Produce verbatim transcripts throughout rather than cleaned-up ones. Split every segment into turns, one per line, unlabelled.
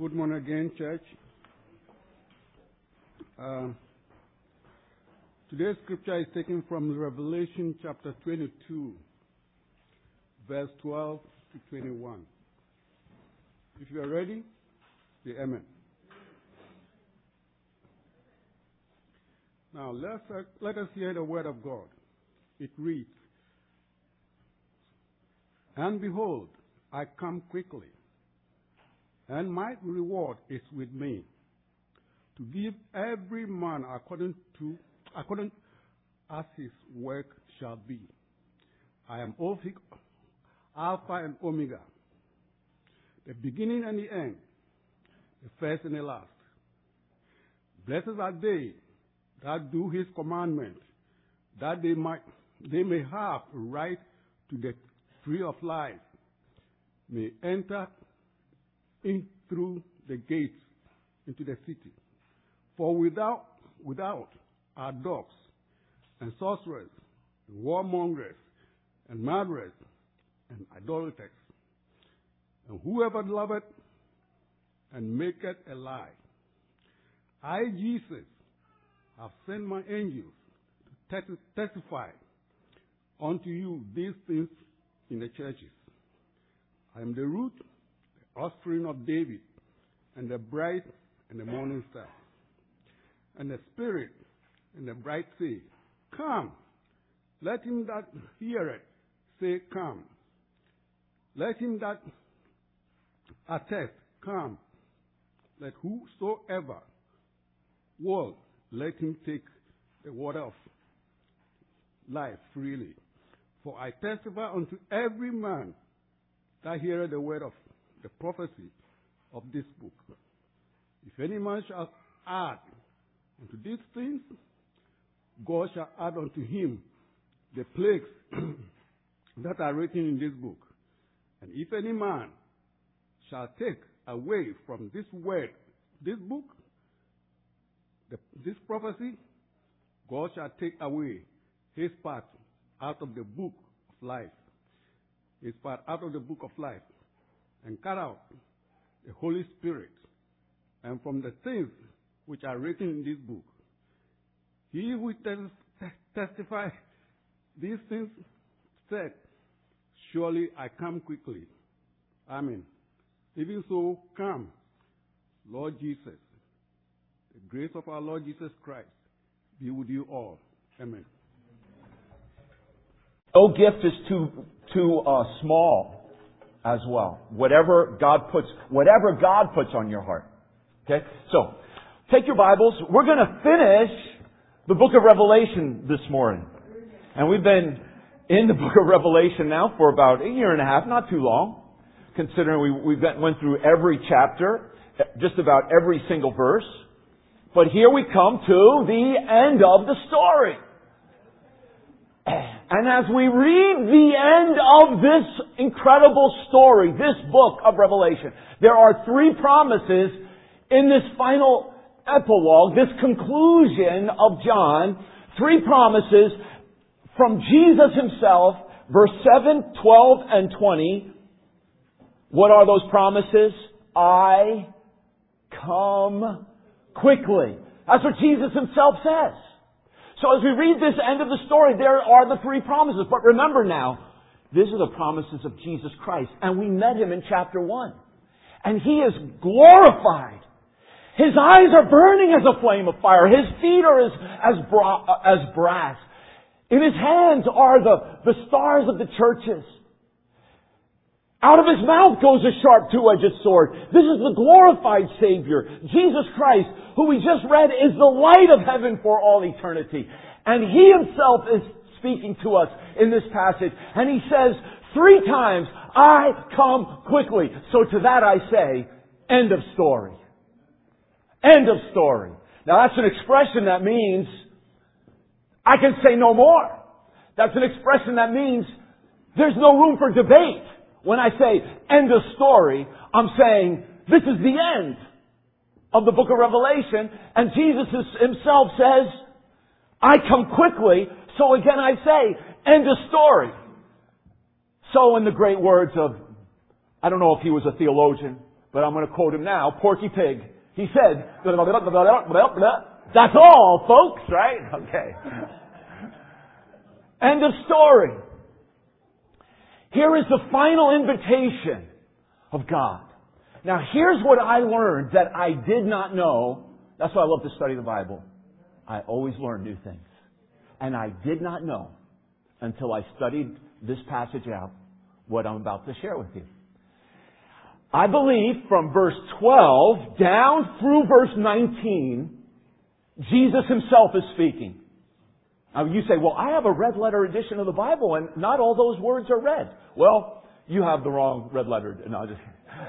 Good morning again, church. Uh, today's scripture is taken from Revelation chapter twenty-two, verse twelve to twenty-one. If you are ready, say amen. Now, let's, uh, let us hear the word of God. It reads, "And behold, I come quickly, and my reward is with me, to give every man according to according as his work shall be. I am Alpha and Omega, the beginning and the end, the first and the last. Blessed are they that do his commandment, that they might they may have right to the tree of life, may enter in through the gates into the city. For without without are dogs and sorcerers, and warmongers, and murderers, and idolaters, and whoever loveth and maketh a lie. I, Jesus, have sent my angels to testify unto you these things in the churches. I am the root, the offspring of David, and the bright and the morning star. And the Spirit and the bride say, Come. Let him that heareth say, Come. Let him that attest, Come. Let whosoever will, let him take the water of life freely. For I testify unto every man that heareth the word of the prophecy of this book. If any man shall add unto these things, God shall add unto him the plagues that are written in this book. And if any man shall take away from this word, this book, the, this prophecy, God shall take away his part out of the book of life, his part out of the book of life, and cut out the Holy Spirit, and from the things which are written in this book. He who tes- testifies these things said, Surely I come quickly. Amen. Even so, come, Lord Jesus. The grace of our Lord Jesus Christ be with you all. Amen.
No gift is too too uh, small as well. Whatever God puts, whatever God puts on your heart. Okay? So, take your Bibles. We're going to finish the book of Revelation this morning. And we've been in the book of Revelation now for about a year and a half, not too long, considering we we went through every chapter, just about every single verse. But here we come to the end of the story. And as we read the end of this incredible story, this book of Revelation, there are three promises in this final epilogue, this conclusion of John. Three promises from Jesus himself, verse seven, twelve, and twenty. What are those promises? I come quickly. That's what Jesus himself says. So as we read this end of the story, there are the three promises. But remember now, these are the promises of Jesus Christ. And we met him in chapter one. And he is glorified. His eyes are burning as a flame of fire. His feet are as, as, bra- as brass. In his hands are the, the stars of the churches. Out of his mouth goes a sharp two-edged sword. This is the glorified Savior, Jesus Christ, who we just read is the light of heaven for all eternity. And he himself is speaking to us in this passage. And he says three times, I come quickly. So to that I say, end of story. End of story. Now that's an expression that means I can say no more. That's an expression that means there's no room for debate. When I say end of story, I'm saying this is the end of the book of Revelation. And Jesus himself says, I come quickly. So again I say, end of story. So in the great words of, I don't know if he was a theologian, but I'm going to quote him now. Porky Pig. He said, that's all, folks, right? Okay. End of story. Here is the final invitation of God. Now, here's what I learned that I did not know. That's why I love to study the Bible. I always learn new things. And I did not know until I studied this passage out what I'm about to share with you. I believe from verse twelve down through verse nineteen, Jesus Himself is speaking. Now you say, well, I have a red letter edition of the Bible and not all those words are red. Well, you have the wrong red letter. No, just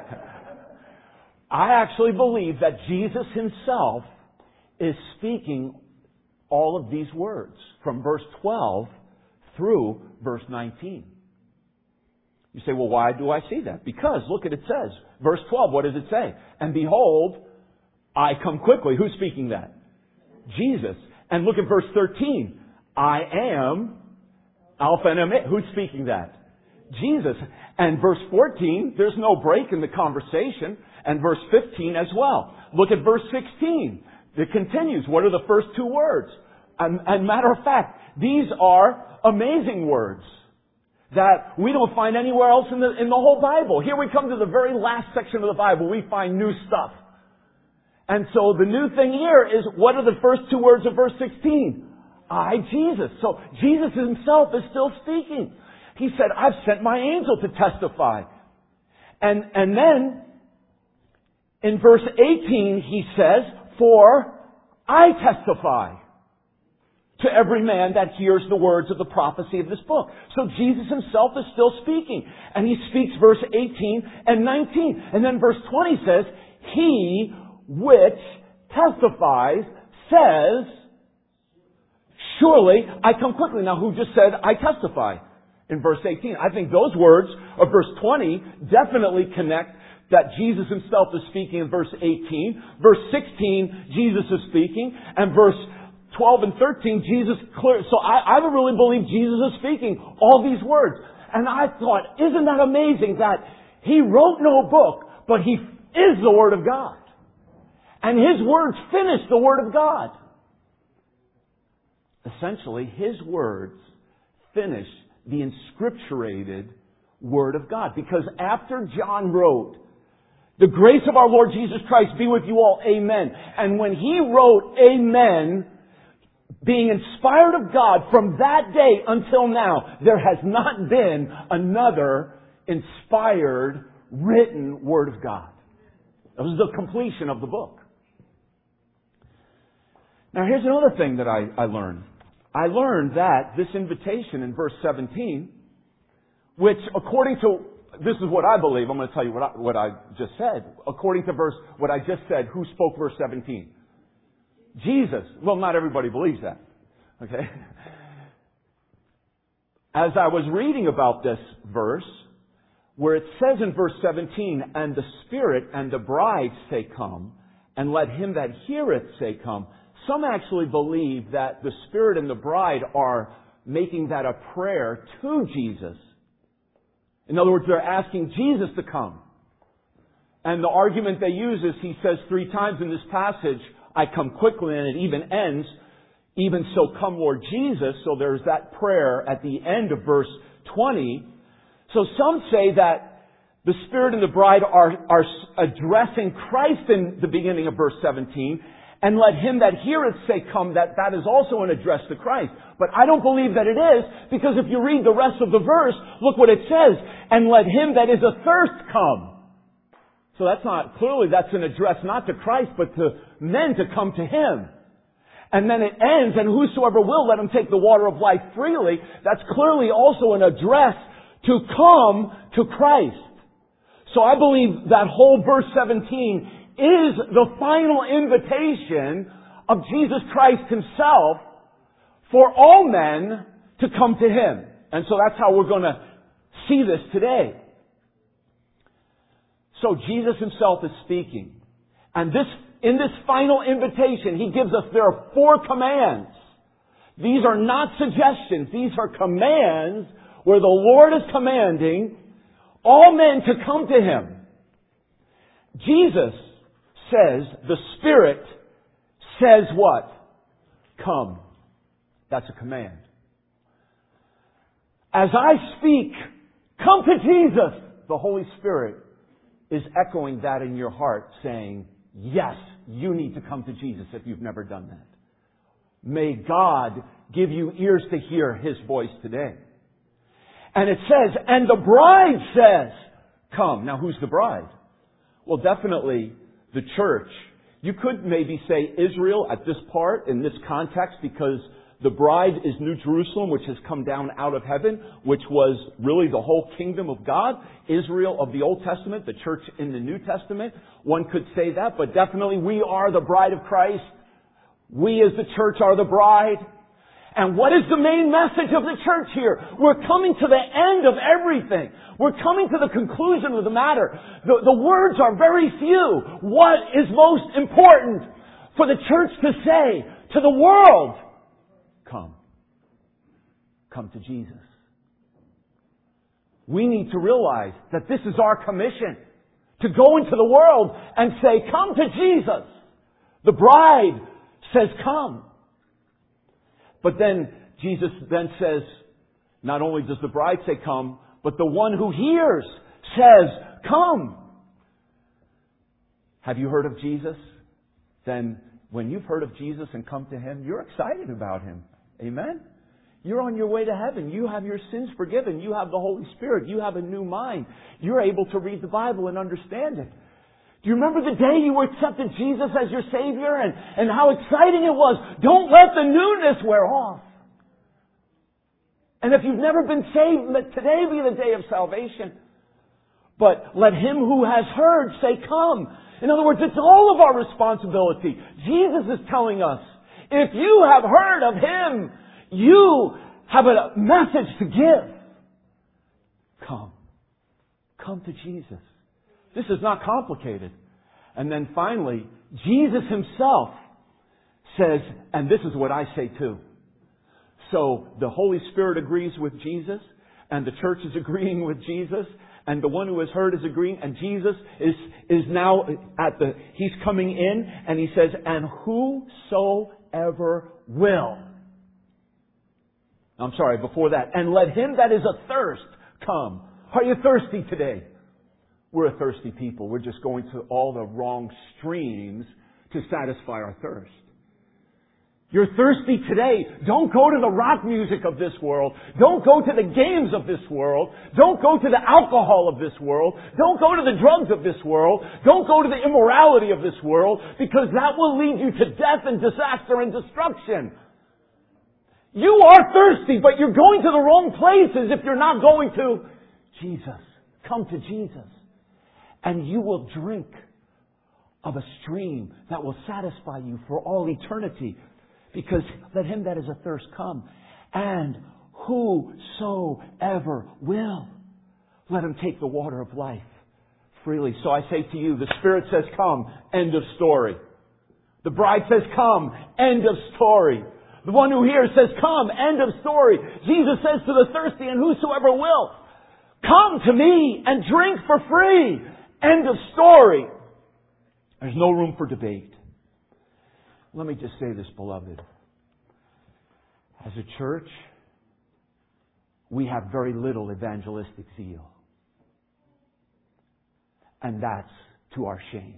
I actually believe that Jesus Himself is speaking all of these words from verse twelve through verse nineteen. You say, well, why do I see that? Because, look at it says. Verse twelve, what does it say? And behold, I come quickly. Who's speaking that? Jesus. And look at verse thirteen. I am Alpha and Omega. Who's speaking that? Jesus. And verse fourteen, there's no break in the conversation. And verse fifteen as well. Look at verse sixteen. It continues. What are the first two words? And, and matter of fact, these are amazing words that we don't find anywhere else in the, in the whole Bible. Here we come to the very last section of the Bible. We find new stuff. And so the new thing here is, what are the first two words of verse sixteen? I, Jesus. So Jesus Himself is still speaking. He said, I've sent my angel to testify. And, and then, in verse eighteen, He says, for I testify to every man that hears the words of the prophecy of this book. So Jesus Himself is still speaking. And He speaks verse eighteen and nineteen. And then verse twenty says, He which testifies says, surely I come quickly. Now who just said, I testify in verse eighteen? I think those words of verse twenty definitely connect that Jesus Himself is speaking in verse eighteen. Verse sixteen, Jesus is speaking. And verse twelve and thirteen, Jesus clear. So I, I really believe Jesus is speaking all these words. And I thought, isn't that amazing that He wrote no book, but He is the Word of God. And His words finish the Word of God. Essentially, His words finish the inscripturated Word of God. Because after John wrote, the grace of our Lord Jesus Christ be with you all, amen. And when he wrote amen, being inspired of God, from that day until now, there has not been another inspired, written Word of God. That was the completion of the book. Now here's another thing that I, I learned. I learned that this invitation in verse seventeen, which according to, this is what I believe, I'm going to tell you what I, what I just said. According to verse, what I just said, who spoke verse seventeen? Jesus. Well, not everybody believes that. Okay? As I was reading about this verse, where it says in verse seventeen, and the Spirit and the bride say come, and let him that heareth say come. Some actually believe that the Spirit and the bride are making that a prayer to Jesus. In other words, they're asking Jesus to come. And the argument they use is, he says three times in this passage, I come quickly, and it even ends, even so come Lord Jesus. So there's that prayer at the end of verse twenty. So some say that the Spirit and the bride are, are addressing Christ in the beginning of verse seventeen. And let him that heareth say come, that that is also an address to Christ. But I don't believe that it is, because if you read the rest of the verse, look what it says. And let him that is athirst come. So that's not, clearly that's an address not to Christ, but to men to come to Him. And then it ends, and whosoever will, let him take the water of life freely. That's clearly also an address to come to Christ. So I believe that whole verse seventeen is the final invitation of Jesus Christ Himself for all men to come to Him. And so that's how we're going to see this today. So Jesus Himself is speaking. And this, in this final invitation, He gives us, there are four commands. These are not suggestions. These are commands where the Lord is commanding all men to come to Him. Jesus says, the Spirit says what? Come. That's a command. As I speak, come to Jesus. The Holy Spirit is echoing that in your heart, saying, yes, you need to come to Jesus if you've never done that. May God give you ears to hear His voice today. And it says, and the bride says, come. Now who's the bride? Well, definitely the church. You could maybe say Israel at this part, in this context, because the bride is New Jerusalem, which has come down out of heaven, which was really the whole kingdom of God. Israel of the Old Testament, the church in the New Testament. One could say that, but definitely we are the bride of Christ. We as the church are the bride. And what is the main message of the church here? We're coming to the end of everything. We're coming to the conclusion of the matter. The, the words are very few. What is most important for the church to say to the world? Come. Come to Jesus. We need to realize that this is our commission. To go into the world and say, come to Jesus. The bride says, come. But then Jesus then says, not only does the bride say come, but the one who hears says, come. Have you heard of Jesus? Then when you've heard of Jesus and come to Him, you're excited about Him. Amen? You're on your way to heaven. You have your sins forgiven. You have the Holy Spirit. You have a new mind. You're able to read the Bible and understand it. Do you remember the day you accepted Jesus as your Savior and, and how exciting it was? Don't let the newness wear off. And if you've never been saved, let today be the day of salvation. But let him who has heard say, come. In other words, it's all of our responsibility. Jesus is telling us, if you have heard of Him, you have a message to give. Come. Come to Jesus. This is not complicated. And then finally, Jesus Himself says, and this is what I say too. So the Holy Spirit agrees with Jesus, and the church is agreeing with Jesus, and the one who has heard is agreeing, and Jesus is, is now at the, He's coming in, and He says, and whosoever will. I'm sorry, before that, and let him that is athirst come. Are you thirsty today? We're a thirsty people. We're just going to all the wrong streams to satisfy our thirst. You're thirsty today. Don't go to the rock music of this world. Don't go to the games of this world. Don't go to the alcohol of this world. Don't go to the drugs of this world. Don't go to the immorality of this world, because that will lead you to death and disaster and destruction. You are thirsty, but you're going to the wrong places if you're not going to Jesus. Come to Jesus. And you will drink of a stream that will satisfy you for all eternity. Because let him that is athirst come. And whosoever will, let him take the water of life freely. So I say to you, the Spirit says come, end of story. The bride says come, end of story. The one who hears says come, end of story. Jesus says to the thirsty, and whosoever will, come to me and drink for free. End of story. There's no room for debate. Let me just say this, beloved. As a church, we have very little evangelistic zeal. And that's to our shame.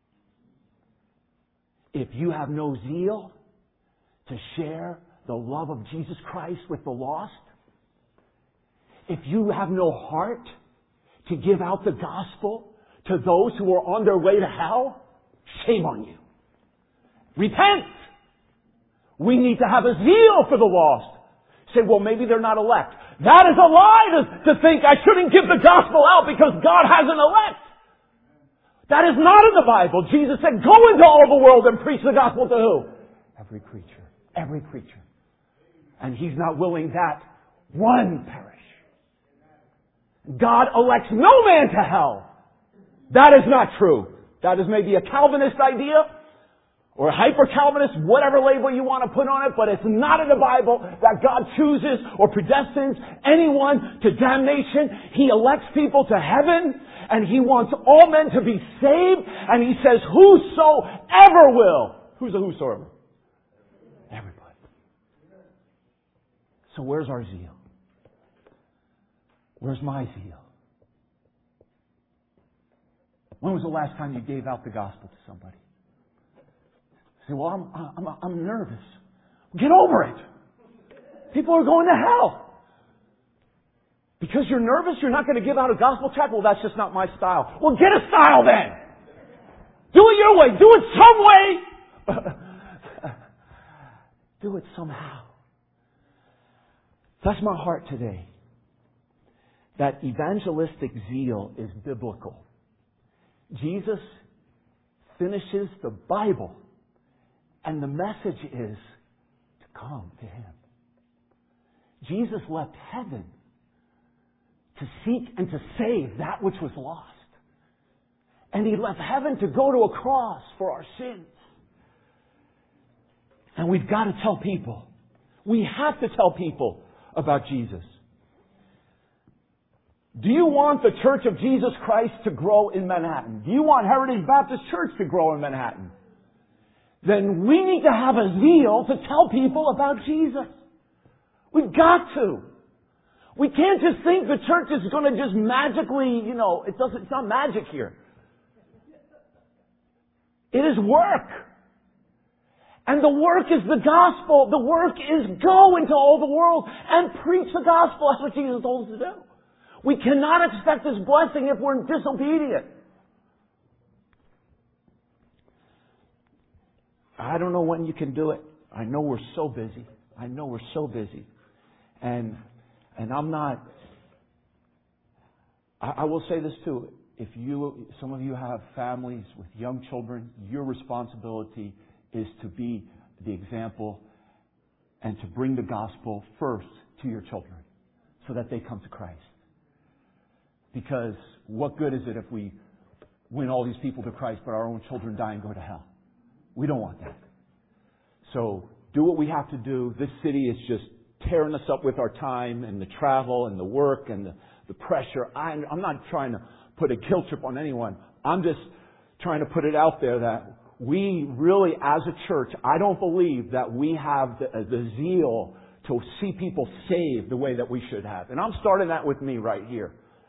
If you have no zeal to share the love of Jesus Christ with the lost, if you have no heart to give out the gospel to those who are on their way to hell, shame on you. Repent! We need to have a zeal for the lost. Say, well, maybe they're not elect. That is a lie to, to think I shouldn't give the gospel out because God has an elect. That is not in the Bible. Jesus said, go into all the world and preach the gospel to who? Every creature. Every creature. And He's not willing that one perish. God elects no man to hell. That is not true. That is maybe a Calvinist idea, or hyper-Calvinist, whatever label you want to put on it, but it's not in the Bible that God chooses or predestines anyone to damnation. He elects people to heaven, and He wants all men to be saved, and He says, whosoever will. Who's a whosoever? Everybody. So where's our zeal? Where's my zeal? When was the last time you gave out the gospel to somebody? Say, well, I'm, I'm, I'm nervous. Get over it. People are going to hell. Because you're nervous, you're not going to give out a gospel tract? Well, that's just not my style. Well, get a style then. Do it your way. Do it some way. Do it somehow. That's my heart today. That evangelistic zeal is biblical. Jesus finishes the Bible. And the message is to come to Him. Jesus left heaven to seek and to save that which was lost. And He left heaven to go to a cross for our sins. And we've got to tell people. We have to tell people about Jesus. Do you want the Church of Jesus Christ to grow in Manhattan? Do you want Heritage Baptist Church to grow in Manhattan? Then we need to have a zeal to tell people about Jesus. We've got to. We can't just think the church is going to just magically, you know, it doesn't, it's not magic here. It is work. And the work is the gospel. The work is go into all the world and preach the gospel. That's what Jesus told us to do. We cannot expect His blessing if we're disobedient. I don't know when you can do it. I know we're so busy. I know we're so busy. And and I'm not... I, I will say this too. If you, some of you have families with young children, your responsibility is to be the example and to bring the gospel first to your children so that they come to Christ. Because what good is it if we win all these people to Christ but our own children die and go to hell? We don't want that. So do what we have to do. This city is just tearing us up with our time and the travel and the work and the, the pressure. I'm, I'm not trying to put a guilt trip on anyone. I'm just trying to put it out there that we really, as a church, I don't believe that we have the, the zeal to see people saved the way that we should have. And I'm starting that with me right here.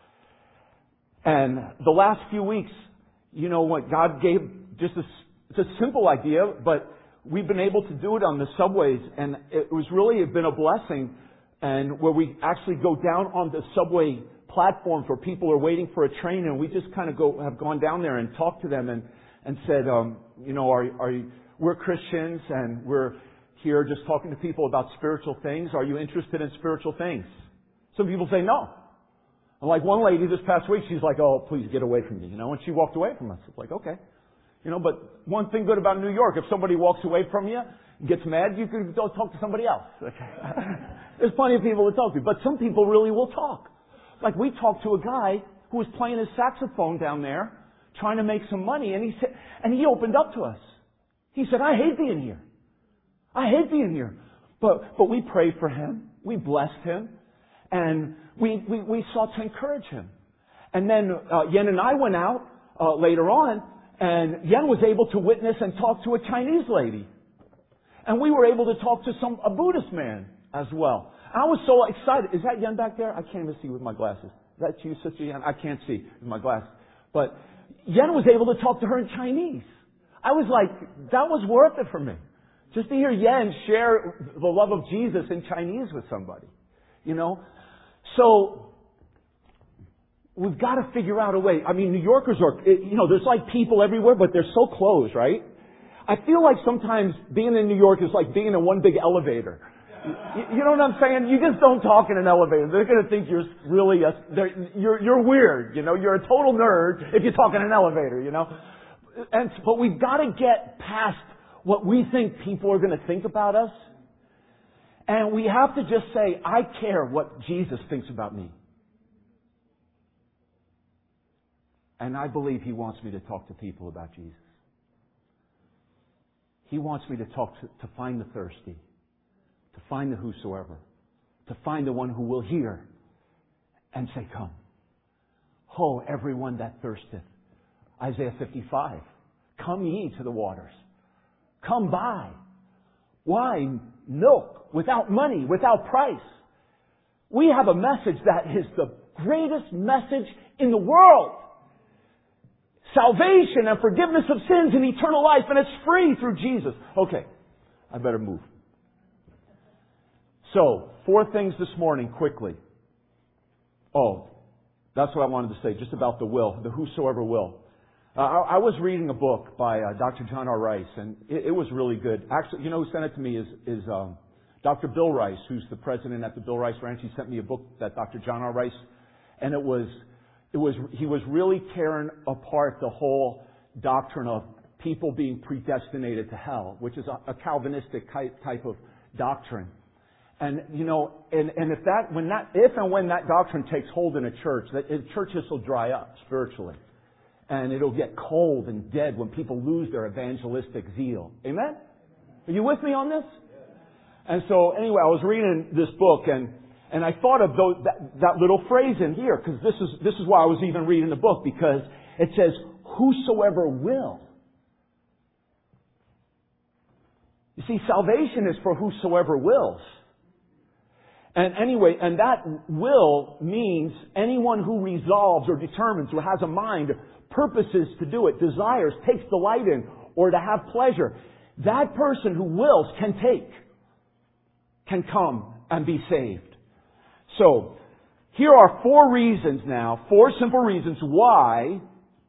And the last few weeks, you know what, God gave just a It's a simple idea, but we've been able to do it on the subways, and it was really been a blessing. And where we actually go down on the subway platforms where people are waiting for a train, and we just kind of go have gone down there and talked to them and and said, um, you know, are are you, we're Christians and we're here just talking to people about spiritual things. Are you interested in spiritual things? Some people say no. And like one lady this past week, she's like, oh, please get away from me, you know, and she walked away from us. It's like, okay. You know, but one thing good about New York, if somebody walks away from you, gets mad, you can go talk to somebody else. Okay. There's plenty of people to talk to, but some people really will talk. Like we talked to a guy who was playing his saxophone down there, trying to make some money, and he said, and he opened up to us. He said, I hate being here. I hate being here. But, but we prayed for him. We blessed him. And we, we, we sought to encourage him. And then, uh, Yen and I went out, uh, later on, and Yen was able to witness and talk to a Chinese lady. And we were able to talk to some a Buddhist man as well. I was so excited. Is that Yen back there? I can't even see with my glasses. Is that you, Sister Yen? I can't see with my glasses. But Yen was able to talk to her in Chinese. I was like, that was worth it for me. Just to hear Yen share the love of Jesus in Chinese with somebody. You know? So, we've got to figure out a way. I mean, New Yorkers are, you know, there's like people everywhere, but they're so close, right? I feel like sometimes being in New York is like being in one big elevator. You, you know what I'm saying? You just don't talk in an elevator. They're going to think you're really, a, you're, you're weird, you know? You're a total nerd if you talk in an elevator, you know? And, but we've got to get past what we think people are going to think about us. And we have to just say, I care what Jesus thinks about me. And I believe He wants me to talk to people about Jesus. He wants me to talk to, to find the thirsty, to find the whosoever, to find the one who will hear and say, come. Ho, everyone that thirsteth. Isaiah fifty-five. Come ye to the waters. Come buy. Wine, milk, without money, without price. We have a message that is the greatest message in the world. Salvation and forgiveness of sins and eternal life, and it's free through Jesus. Okay, I better move. So, four things this morning, quickly. Oh, that's what I wanted to say, just about the will, the whosoever will. Uh, I, I was reading a book by uh, Doctor John R. Rice, and it, it was really good. Actually, you know who sent it to me is, is um, Doctor Bill Rice, who's the president at the Bill Rice Ranch. He sent me a book that Doctor John R. Rice, and it was, it was, he was really tearing apart the whole doctrine of people being predestinated to hell, which is a, a Calvinistic type, type of doctrine. And, you know, and, and if that, when that, if and when that doctrine takes hold in a church, that churches will dry up spiritually. And it'll get cold and dead when people lose their evangelistic zeal. Amen? Are you with me on this? And so, anyway, I was reading this book, and, and I thought of those, that, that little phrase in here, because this is, this is why I was even reading the book, because it says, whosoever will. You see, salvation is for whosoever wills. And anyway, and that will means anyone who resolves or determines or has a mind, purposes to do it, desires, takes delight in, or to have pleasure. That person who wills can take, can come and be saved. So, here are four reasons now, four simple reasons why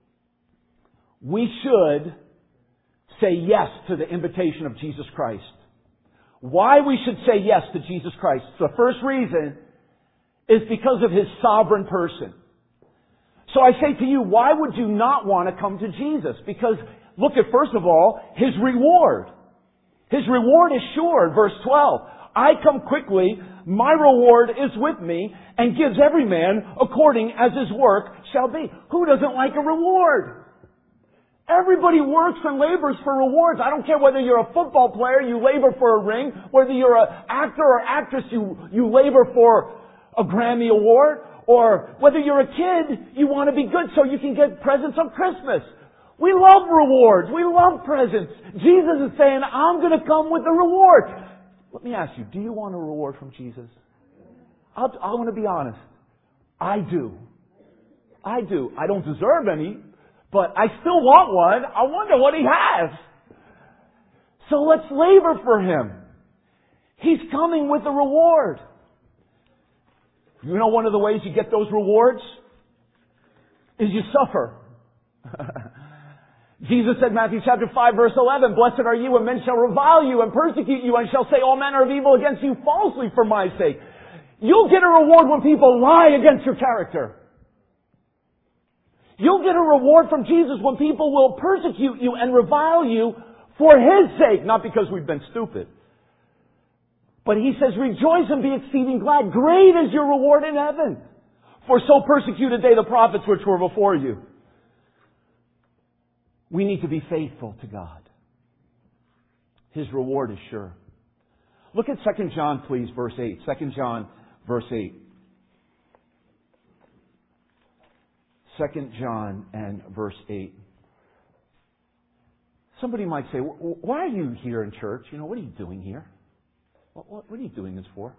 we should say yes to the invitation of Jesus Christ. Why we should say yes to Jesus Christ. The first reason is because of His sovereign person. So I say to you, why would you not want to come to Jesus? Because look at, first of all, His reward. His reward is sure. Verse twelve. I come quickly, my reward is with me, and gives every man according as his work shall be. Who doesn't like a reward? Everybody works and labors for rewards. I don't care whether you're a football player, you labor for a ring. Whether you're an actor or actress, you, you labor for a Grammy Award. Or whether you're a kid, you want to be good so you can get presents on Christmas. We love rewards. We love presents. Jesus is saying, I'm going to come with a reward. Let me ask you, do you want a reward from Jesus? I'll, I want to be honest. I do. I do. I don't deserve any. But I still want one. I wonder what He has. So let's labor for Him. He's coming with a reward. You know one of the ways you get those rewards? Is you suffer. Jesus said, Matthew chapter five verse eleven, blessed are you when men shall revile you and persecute you and shall say all manner of evil against you falsely for my sake. You'll get a reward when people lie against your character. You'll get a reward from Jesus when people will persecute you and revile you for His sake, not because we've been stupid. But He says, rejoice and be exceeding glad. Great is your reward in heaven. For so persecuted they the prophets which were before you. We need to be faithful to God. His reward is sure. Look at Second John, please, verse eight. Second John, verse eight. Second John and verse eight. Somebody might say, why are you here in church? You know, what are you doing here? What, what, what are you doing this for?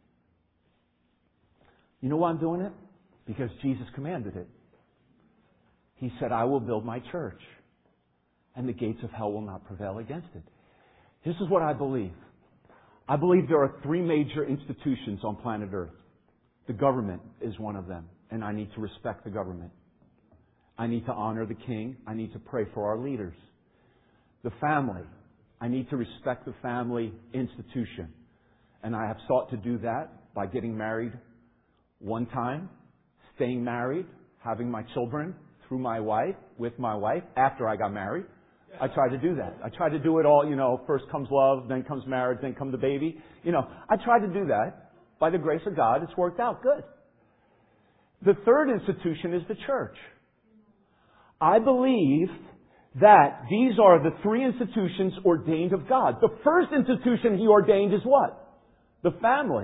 You know why I'm doing it? Because Jesus commanded it. He said, I will build my church, and the gates of hell will not prevail against it. This is what I believe. I believe there are three major institutions on planet Earth. The government is one of them, and I need to respect the government. I need to honor the king. I need to pray for our leaders. The family. I need to respect the family institution. And I have sought to do that by getting married one time, staying married, having my children through my wife, with my wife, after I got married. I tried to do that. I tried to do it all, you know, first comes love, then comes marriage, then comes the baby. You know, I tried to do that. By the grace of God, it's worked out good. The third institution is the church. I believe that these are the three institutions ordained of God. The first institution He ordained is what? The family.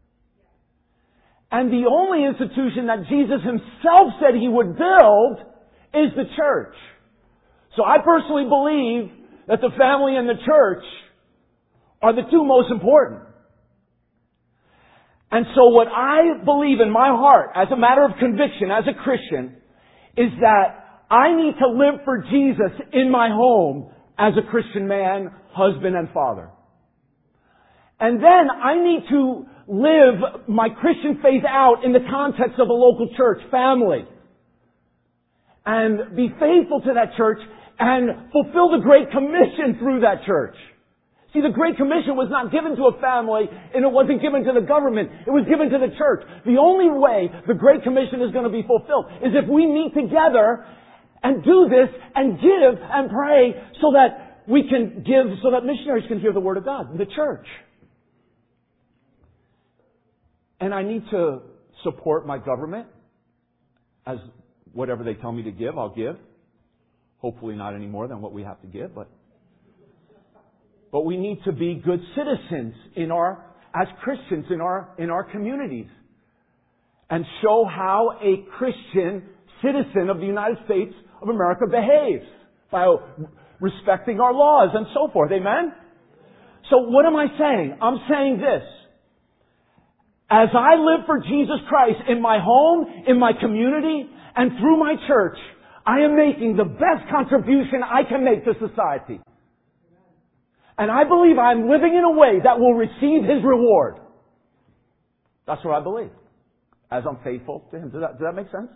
And the only institution that Jesus Himself said He would build is the church. So I personally believe that the family and the church are the two most important. And so what I believe in my heart, as a matter of conviction, as a Christian, is that I need to live for Jesus in my home as a Christian man, husband, and father. And then I need to live my Christian faith out in the context of a local church, family. And be faithful to that church and fulfill the Great Commission through that church. See, the Great Commission was not given to a family and it wasn't given to the government. It was given to the church. The only way the Great Commission is going to be fulfilled is if we meet together and do this and give and pray so that we can give, so that missionaries can hear the Word of God in the church. And I need to support my government as whatever they tell me to give, I'll give. Hopefully not any more than what we have to give, but But we need to be good citizens in our, as Christians in our, in our communities. And show how a Christian citizen of the United States of America behaves. By respecting our laws and so forth. Amen? So what am I saying? I'm saying this. As I live for Jesus Christ in my home, in my community, and through my church, I am making the best contribution I can make to society. And I believe I'm living in a way that will receive His reward. That's what I believe. As I'm faithful to Him. Does that, does that make sense?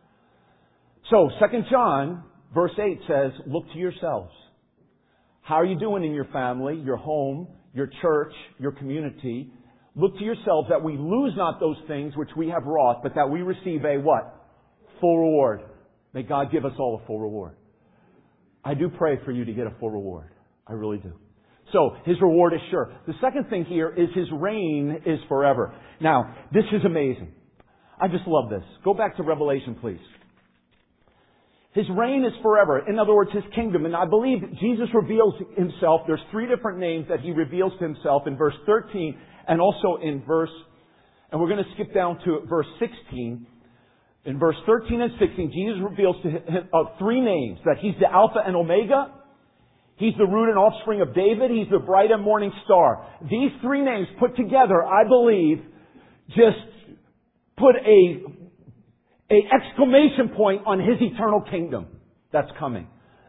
So, Second John, verse eight says, look to yourselves. How are you doing in your family, your home, your church, your community? Look to yourselves that we lose not those things which we have wrought, but that we receive a what? Full reward. May God give us all a full reward. I do pray for you to get a full reward. I really do. So, His reward is sure. The second thing here is His reign is forever. Now, this is amazing. I just love this. Go back to Revelation, please. His reign is forever. In other words, His kingdom. And I believe Jesus reveals Himself. There's three different names that He reveals to Himself in verse thirteen and also in verse, and we're going to skip down to verse sixteen. In verse thirteen and sixteen, Jesus reveals to Him uh, three names. That He's the Alpha and Omega. He's the root and offspring of David. He's the bright and morning star. These three names put together, I believe, just put a, a exclamation point on His eternal kingdom that's coming.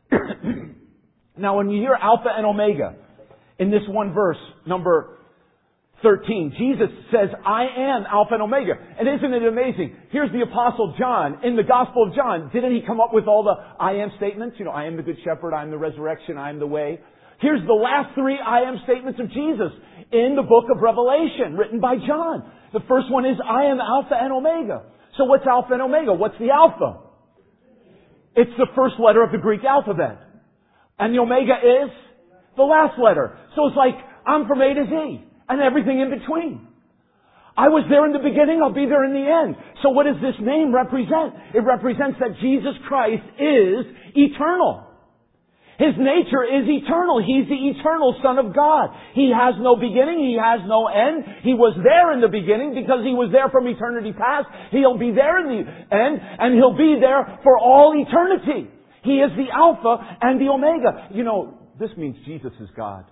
Now, when you hear Alpha and Omega in this one verse, number thirteen, Jesus says, I am Alpha and Omega. And isn't it amazing? Here's the Apostle John. In the Gospel of John, didn't he come up with all the I am statements? You know, I am the Good Shepherd, I am the resurrection, I am the way. Here's the last three I am statements of Jesus in the book of Revelation, written by John. The first one is, I am Alpha and Omega. So what's Alpha and Omega? What's the Alpha? It's the first letter of the Greek alphabet. And the Omega is the last letter. So it's like, I'm from A to Z. And everything in between. I was there in the beginning, I'll be there in the end. So what does this name represent? It represents that Jesus Christ is eternal. His nature is eternal. He's the eternal Son of God. He has no beginning. He has no end. He was there in the beginning because He was there from eternity past. He'll be there in the end, and He'll be there for all eternity. He is the Alpha and the Omega. You know, this means Jesus is God.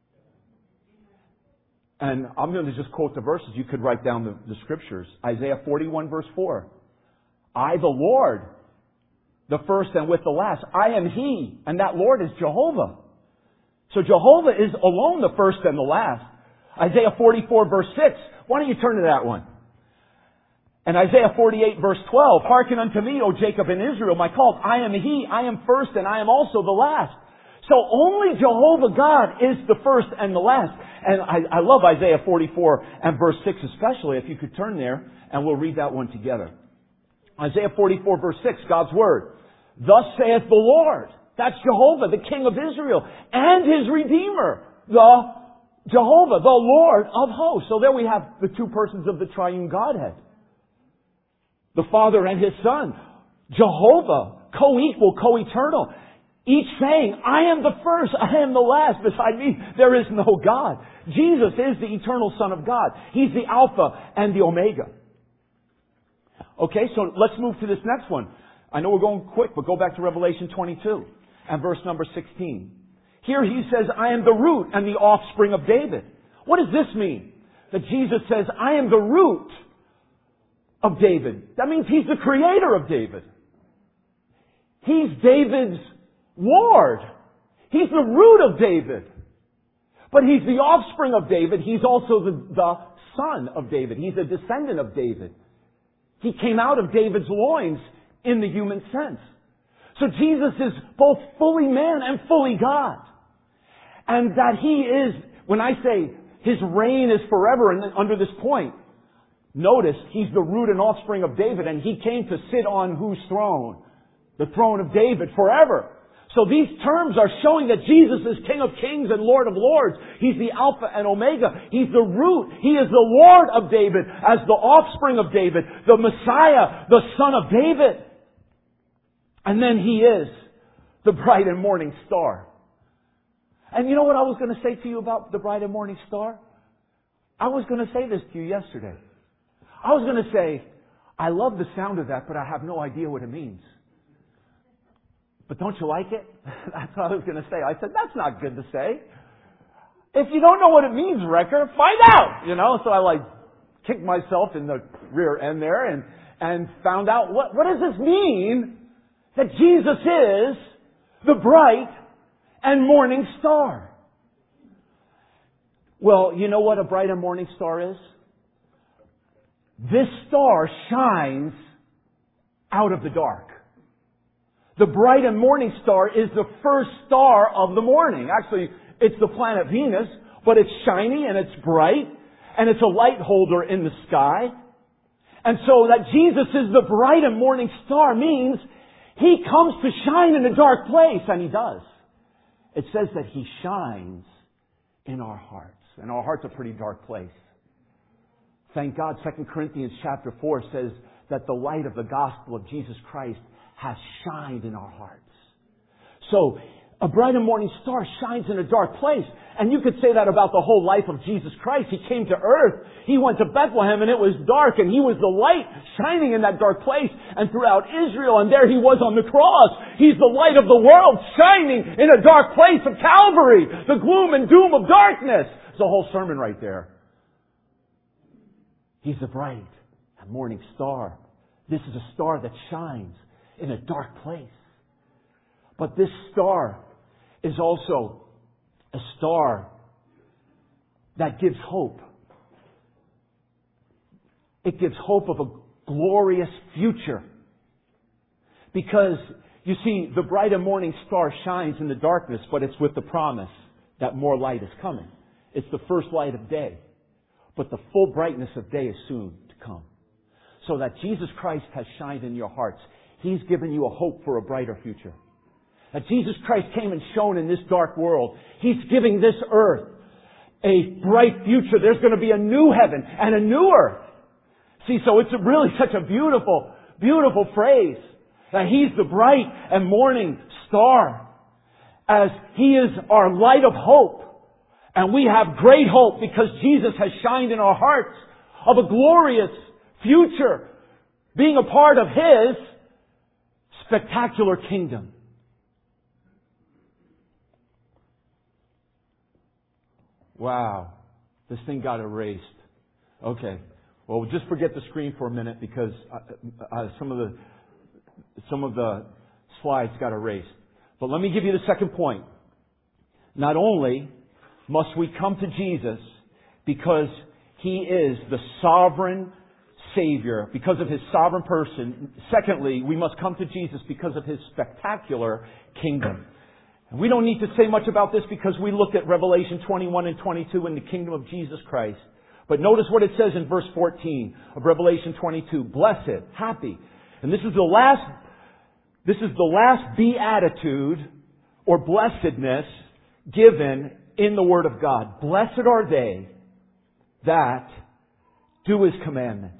And I'm going to just quote the verses. You could write down the, the scriptures. Isaiah forty-one verse four. I, the Lord, the first and with the last. I am He, and that Lord is Jehovah. So Jehovah is alone the first and the last. Isaiah forty-four verse six. Why don't you turn to that one? And Isaiah forty-eight verse twelve. Hearken unto me, O Jacob and Israel, my called. I am He, I am first, and I am also the last. So only Jehovah God is the first and the last. And I, I love Isaiah forty-four and verse six especially. If you could turn there and we'll read that one together. Isaiah forty-four verse six, God's Word. Thus saith the Lord. That's Jehovah, the King of Israel. And His Redeemer, the Jehovah, the Lord of hosts. So there we have the two persons of the triune Godhead. The Father and His Son. Jehovah, co-equal, co-eternal. Each saying, I am the first, I am the last. Beside me, there is no God. Jesus is the eternal Son of God. He's the Alpha and the Omega. Okay, so let's move to this next one. I know we're going quick, but go back to Revelation twenty-two and verse number sixteen. Here he says, I am the root and the offspring of David. What does this mean? That Jesus says, I am the root of David. That means He's the creator of David. He's David's Lord. He's the root of David. But He's the offspring of David. He's also the, the son of David. He's a descendant of David. He came out of David's loins in the human sense. So Jesus is both fully man and fully God. And that He is, when I say His reign is forever and under this point, notice He's the root and offspring of David, and He came to sit on whose throne? The throne of David forever. So these terms are showing that Jesus is King of Kings and Lord of Lords. He's the Alpha and Omega. He's the root. He is the Lord of David as the offspring of David, the Messiah, the Son of David. And then He is the bright and morning star. And you know what I was going to say to you about the bright and morning star? I was going to say this to you yesterday. I was going to say, I love the sound of that, but I have no idea what it means. But don't you like it? That's what I was going to say. I said, that's not good to say. If you don't know what it means, Wrecker, find out! You know, so I like kicked myself in the rear end there and, and found out what, what does this mean that Jesus is the bright and morning star? Well, you know what a bright and morning star is? This star shines out of the dark. The bright and morning star is the first star of the morning. Actually, it's the planet Venus, but it's shiny and it's bright and it's a light holder in the sky. And so that Jesus is the bright and morning star means He comes to shine in a dark place, and He does. It says that He shines in our hearts. And our heart's a pretty dark place. Thank God, Second Corinthians chapter four says that the light of the gospel of Jesus Christ has shined in our hearts. So, a bright and morning star shines in a dark place. And you could say that about the whole life of Jesus Christ. He came to earth. He went to Bethlehem and it was dark, and He was the light shining in that dark place and throughout Israel. And there He was on the cross. He's the light of the world shining in a dark place of Calvary. The gloom and doom of darkness. There's a whole sermon right there. He's the bright and morning star. This is a star that shines in a dark place. But this star is also a star that gives hope. It gives hope of a glorious future. Because, you see, the bright and morning star shines in the darkness, but it's with the promise that more light is coming. It's the first light of day. But the full brightness of day is soon to come. So that Jesus Christ has shined in your hearts. He's given you a hope for a brighter future. That Jesus Christ came and shone in this dark world. He's giving this earth a bright future. There's going to be a new heaven and a new earth. See, so it's really such a beautiful, beautiful phrase. That He's the bright and morning star. As He is our light of hope. And we have great hope because Jesus has shined in our hearts of a glorious future. Being a part of His spectacular kingdom. Wow. This thing got erased. Okay. Well, we'll just forget the screen for a minute because uh, uh, some of the some of the slides got erased. But let me give you the second point. Not only must we come to Jesus because He is the sovereign Savior, because of His sovereign person. Secondly, we must come to Jesus because of His spectacular kingdom. And we don't need to say much about this because we looked at Revelation twenty-one and twenty-two in the kingdom of Jesus Christ. But notice what it says in verse fourteen of Revelation twenty-two. Blessed, happy. And this is the last, this is the last beatitude or blessedness given in the Word of God. Blessed are they that do His commandments,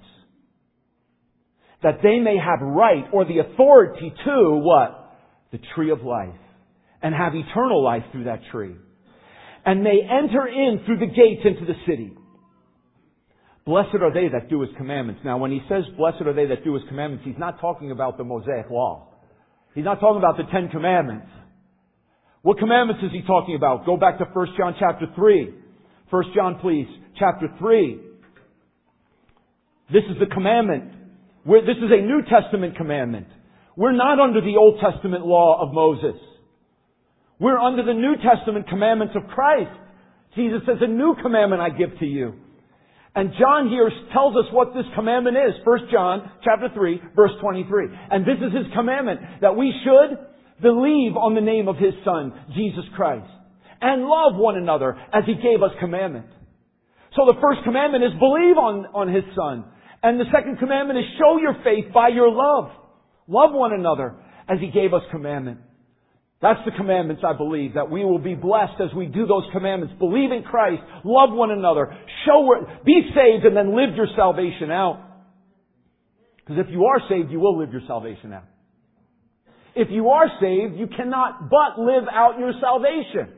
that they may have right or the authority to what? The tree of life, and have eternal life through that tree. And may enter in through the gates into the city. Blessed are they that do His commandments. Now, when He says, blessed are they that do His commandments, He's not talking about the Mosaic Law. He's not talking about the Ten Commandments. What commandments is He talking about? Go back to First John chapter three. First John, please, chapter three. This is the commandment. We're, this is a New Testament commandment. We're not under the Old Testament law of Moses. We're under the New Testament commandments of Christ. Jesus says, a new commandment I give to you. And John here tells us what this commandment is. First John chapter three, verse twenty-three. And this is His commandment, that we should believe on the name of His Son, Jesus Christ, and love one another as He gave us commandment. So the first commandment is believe on, on His Son. And the second commandment is show your faith by your love. Love one another as He gave us commandment. That's the commandments, I believe, that we will be blessed as we do those commandments. Believe in Christ, love one another, show, be saved, and then live your salvation out. Because if you are saved, you will live your salvation out. If you are saved, you cannot but live out your salvation.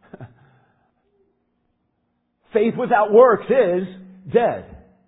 Faith without works is dead.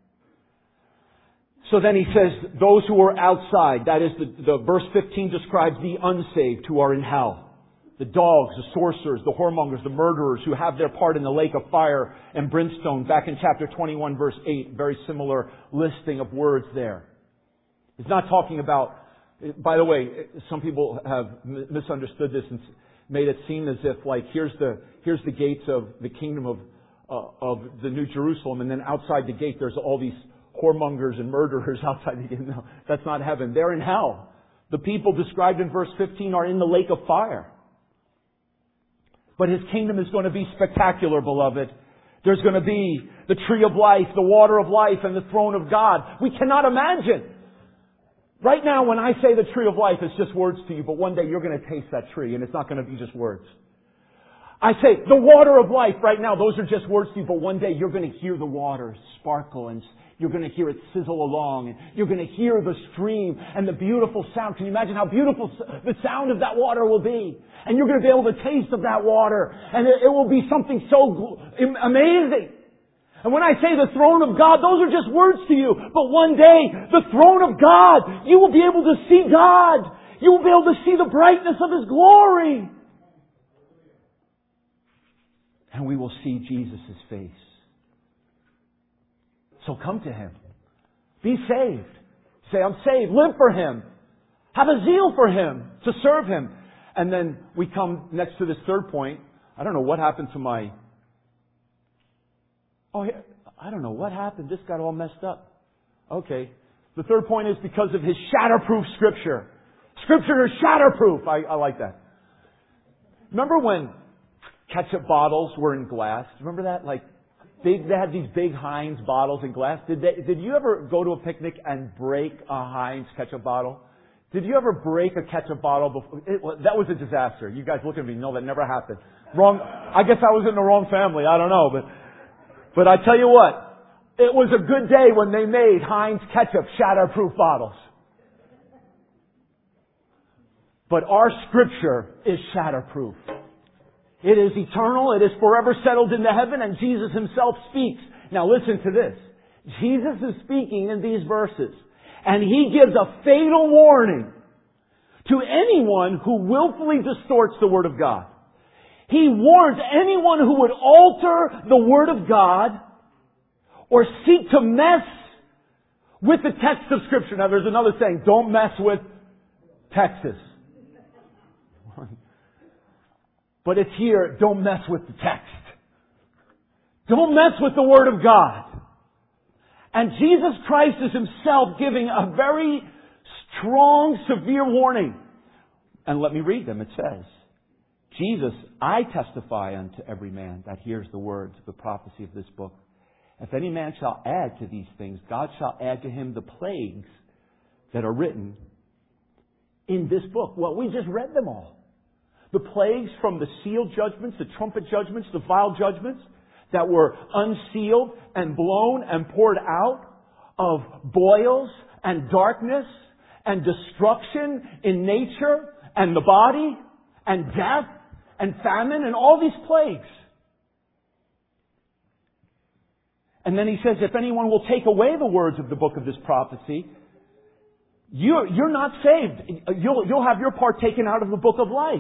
So then he says, those who are outside, that is, the, the verse fifteen describes the unsaved who are in hell. The dogs, the sorcerers, the whoremongers, the murderers who have their part in the lake of fire and brimstone. Back in chapter twenty-one, verse eight, very similar listing of words there. It's not talking about, by the way, some people have misunderstood this and made it seem as if, like, here's the, here's the gates of the kingdom of, uh, of the New Jerusalem, and then outside the gate there's all these whoremongers and murderers outside the gate. No, that's not heaven. They're in hell. The people described in verse fifteen are in the lake of fire. But His kingdom is going to be spectacular, beloved. There's going to be the tree of life, the water of life, and the throne of God. We cannot imagine. Right now, when I say the tree of life, it's just words to you, but one day you're going to taste that tree, and it's not going to be just words. I say, the water of life, right now, those are just words to you, but one day you're going to hear the water sparkle, and you're going to hear it sizzle along, and you're going to hear the stream and the beautiful sound. Can you imagine how beautiful the sound of that water will be? And you're going to be able to taste of that water, and it, it will be something so amazing. And when I say the throne of God, those are just words to you. But one day, the throne of God, you will be able to see God. You will be able to see the brightness of His glory. And we will see Jesus' face. So come to Him. Be saved. Say, I'm saved. Live for Him. Have a zeal for Him, to serve Him. And then we come next to this third point. I don't know what happened to my... Oh, I don't know what happened. This got all messed up. Okay. The third point is because of His shatterproof Scripture. Scripture is shatterproof. I, I like that. Remember when ketchup bottles were in glass? Remember that? Like, big, they had these big Heinz bottles in glass. Did they, did you ever go to a picnic and break a Heinz ketchup bottle? Did you ever break a ketchup bottle before? It, that was a disaster. You guys look at me. No, that never happened. Wrong. I guess I was in the wrong family. I don't know. But, but I tell you what, it was a good day when they made Heinz ketchup shatterproof bottles. But our Scripture is shatterproof. It is eternal. It is forever settled into heaven, and Jesus Himself speaks. Now listen to this. Jesus is speaking in these verses, and He gives a fatal warning to anyone who willfully distorts the Word of God. He warns anyone who would alter the Word of God or seek to mess with the text of Scripture. Now there's another saying, don't mess with Texas. But it's here, don't mess with the text. Don't mess with the Word of God. And Jesus Christ is Himself giving a very strong, severe warning. And let me read them. It says, Jesus, I testify unto every man that hears the words of the prophecy of this book. If any man shall add to these things, God shall add to him the plagues that are written in this book. Well, we just read them all. The plagues from the sealed judgments, the trumpet judgments, the vial judgments that were unsealed and blown and poured out, of boils and darkness and destruction in nature and the body and death and famine and all these plagues. And then he says, if anyone will take away the words of the book of this prophecy, you're, you're not saved. You'll, you'll have your part taken out of the book of life.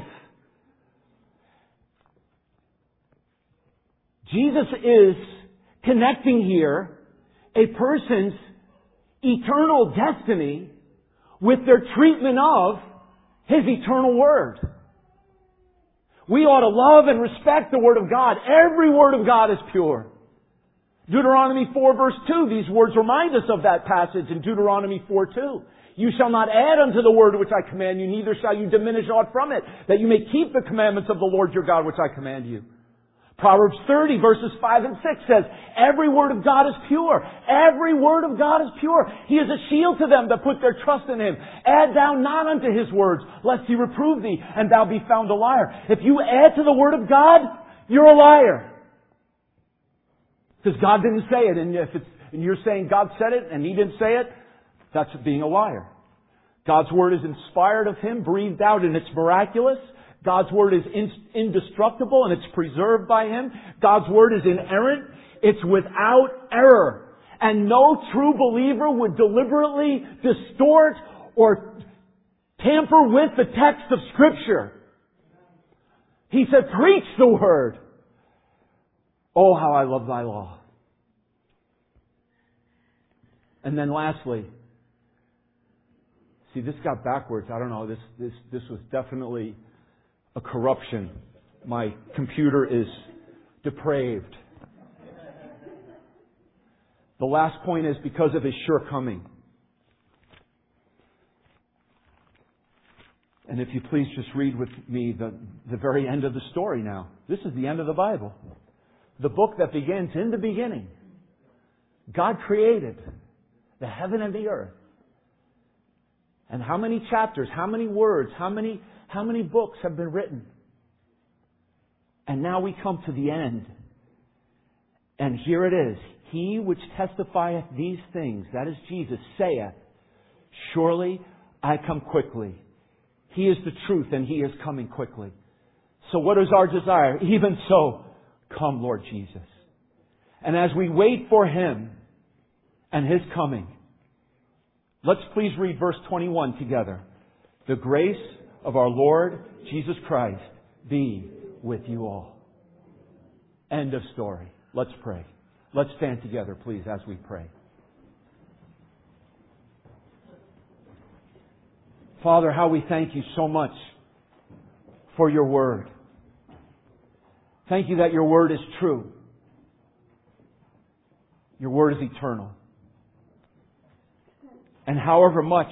Jesus is connecting here a person's eternal destiny with their treatment of His eternal Word. We ought to love and respect the Word of God. Every Word of God is pure. Deuteronomy four verse two, these words remind us of that passage in Deuteronomy four two. You shall not add unto the word which I command you, neither shall you diminish aught from it, that you may keep the commandments of the Lord your God which I command you. Proverbs thirty verses five and six says, every word of God is pure. Every word of God is pure. He is a shield to them that put their trust in Him. Add thou not unto His words, lest He reprove thee, and thou be found a liar. If you add to the word of God, you're a liar. Because God didn't say it, and if it's, and you're saying God said it, and He didn't say it, that's being a liar. God's Word is inspired of Him, breathed out, and it's miraculous. God's Word is indestructible, and it's preserved by Him. God's Word is inerrant. It's without error. And no true believer would deliberately distort or tamper with the text of Scripture. He said, preach the Word. Oh, how I love Thy law. And then lastly, see, this got backwards. I don't know. This, this, this was definitely a corruption. My computer is depraved. The last point is because of His sure coming. And if you please just read with me the, the very end of the story now. This is the end of the Bible. The book that begins in the beginning. God created the heaven and the earth. And how many chapters, how many words, how many, how many books have been written? And now we come to the end. And here it is. He which testifieth these things, that is Jesus, saith, surely I come quickly. He is the truth and He is coming quickly. So what is our desire? Even so, come, Lord Jesus. And as we wait for Him and His coming, let's please read verse twenty-one together. The grace of our Lord Jesus Christ be with you all. End of story. Let's pray. Let's stand together, please, as we pray. Father, how we thank You so much for Your Word. Thank You that Your Word is true. Your Word is eternal. And however much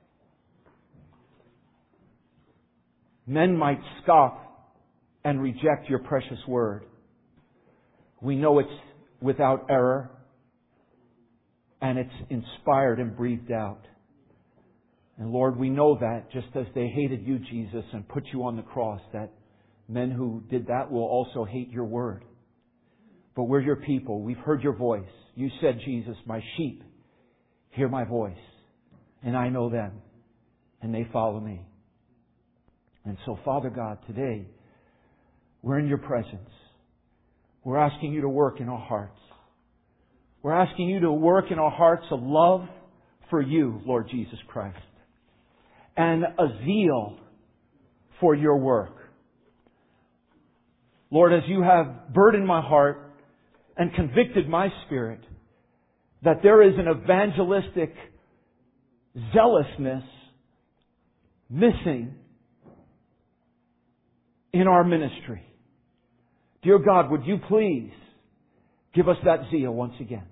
men might scoff and reject Your precious Word, we know it's without error and it's inspired and breathed out. And Lord, we know that just as they hated You, Jesus, and put You on the cross, that men who did that will also hate Your Word. But we're Your people. We've heard Your voice. You said, Jesus, my sheep hear my voice, and I know them, and they follow me. And so, Father God, today, we're in Your presence. We're asking You to work in our hearts. We're asking You to work in our hearts a love for You, Lord Jesus Christ, and a zeal for Your work. Lord, as You have burdened my heart and convicted my spirit that there is an evangelistic zealousness missing in our ministry. Dear God, would You please give us that zeal once again?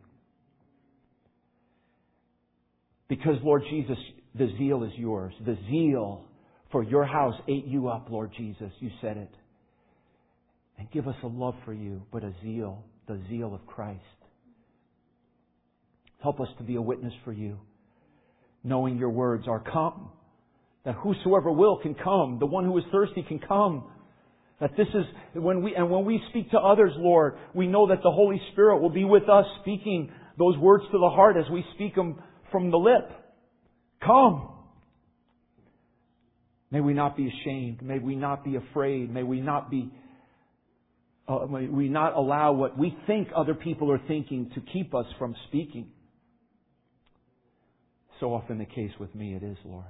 Because, Lord Jesus, the zeal is Yours. The zeal for Your house ate You up, Lord Jesus. You said it. And give us a love for You, but a zeal, the zeal of Christ. Help us to be a witness for You, knowing Your words are come, that whosoever will can come. The one who is thirsty can come. That this is, when we, and when we speak to others, Lord, we know that the Holy Spirit will be with us, speaking those words to the heart as we speak them from the lip. Come. May we not be ashamed. May we not be afraid. May we not be, uh, may we not allow what we think other people are thinking to keep us from speaking. So often the case with me it is, Lord.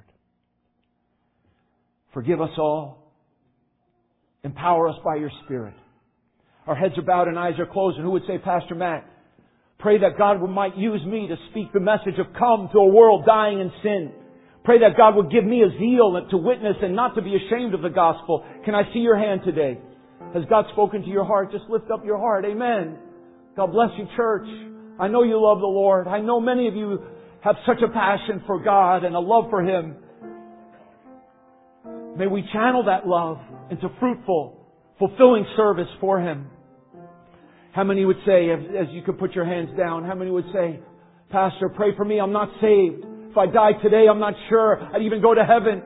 Forgive us all. Empower us by your Spirit. Our heads are bowed and eyes are closed. And who would say, Pastor Matt, pray that God might use me to speak the message of come to a world dying in sin. Pray that God would give me a zeal to witness and not to be ashamed of the gospel. Can I see your hand today? Has God spoken to your heart? Just lift up your heart. Amen. God bless you, church. I know you love the Lord. I know many of you have such a passion for God and a love for Him. May we channel that love into fruitful, fulfilling service for Him. How many would say, as you could put your hands down, how many would say, Pastor, pray for me, I'm not saved. If I die today, I'm not sure I'd even go to heaven.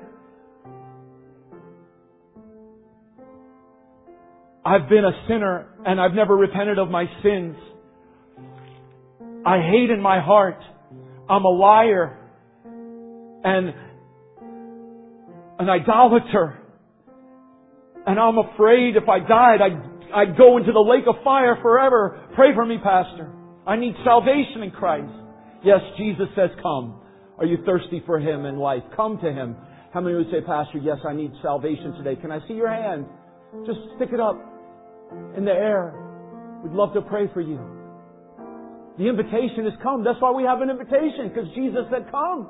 I've been a sinner and I've never repented of my sins. I hate in my heart. I'm a liar and an idolater. And I'm afraid if I died, I'd, I'd go into the lake of fire forever. Pray for me, Pastor. I need salvation in Christ. Yes, Jesus says, come. Are you thirsty for Him in life? Come to Him. How many would say, Pastor, yes, I need salvation today. Can I see your hand? Just stick it up in the air. We'd love to pray for you. The invitation is come. That's why we have an invitation, because Jesus said, come.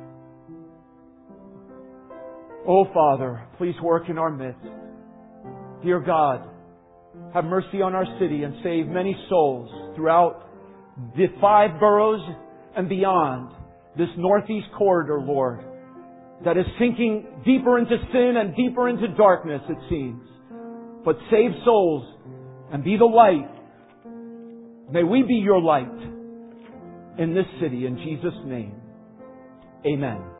Oh, Father, please work in our midst. Dear God, have mercy on our city and save many souls throughout the five boroughs and beyond. This northeast corridor, Lord, that is sinking deeper into sin and deeper into darkness, it seems. But save souls and be the light. May we be your light in this city, in Jesus' name. Amen.